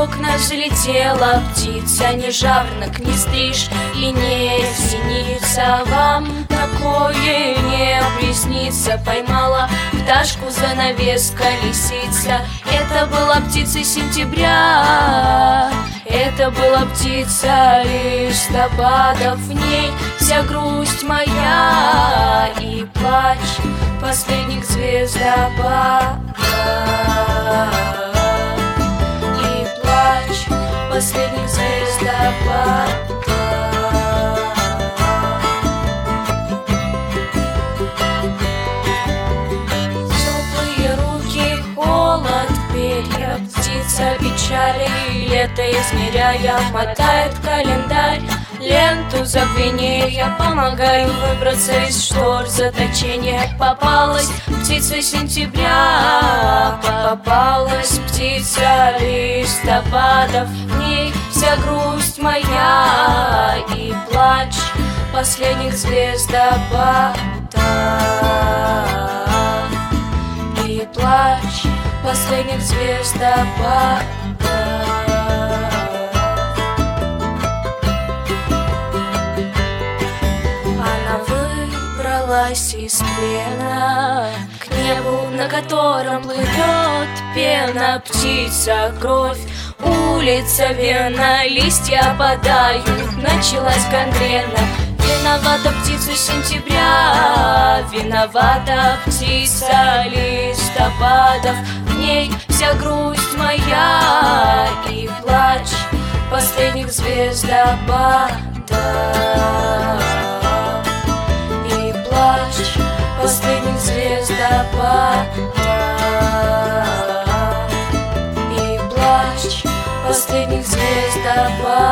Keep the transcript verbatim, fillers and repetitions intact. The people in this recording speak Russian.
окна залетела птица, ни жаворонок, ни стриж, и не снится вам такое не приснится. Поймала пташку занавеска лисица, это была птица сентября, это была птица листопада. В ней вся грусть моя и плач последних звездопада, и плач последних звездопада. Теплые руки, холод, перья, птица печали, лето измеряя, мотает календарь ленту забвения. Я помогаю выбраться из штор заточения. Попалась птица сентября, попалась птица листопада. В ней вся грусть моя и плач последних звездопада, и плач последних звездопада. Из плена к небу, на котором плывет пена, птица, кровь, улица, Вена, листья опадают, началась гангрена. Виновата птица сентября, виновата птица листопадов. В ней вся грусть моя и плач последних звездопадов, плач последних звездопада, и плач последних звездопада.